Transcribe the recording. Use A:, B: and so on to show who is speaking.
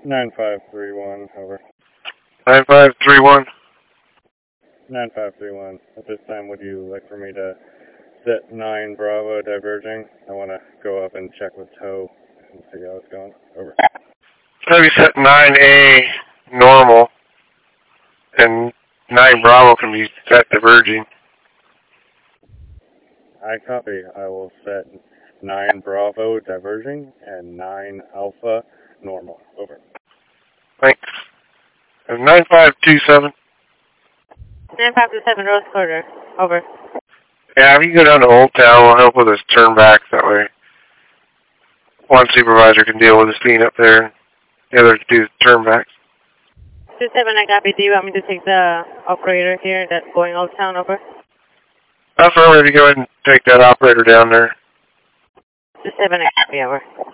A: 9531, over.
B: 9531.
A: 9531. At this time, would you like for me to set 9 Bravo diverging? I want to go up and check with tow and see how it's going. Over.
B: Have you set 9A normal, and 9 Bravo can be set diverging.
A: I copy. I will set 9 Bravo diverging and 9 Alpha normal. Over.
B: Thanks. 9527.
C: 9527, Rose Quarter. Over.
B: Yeah, if you go down to Old Town, we'll help with his turn back. That way, one supervisor can deal with the scene up there. The other can do the turn backs.
C: 27, I copy. Do you want me to take the operator here that's going Old Town? Over.
B: Affirmative, you go ahead and take that operator down there.
C: 27, I copy. Over.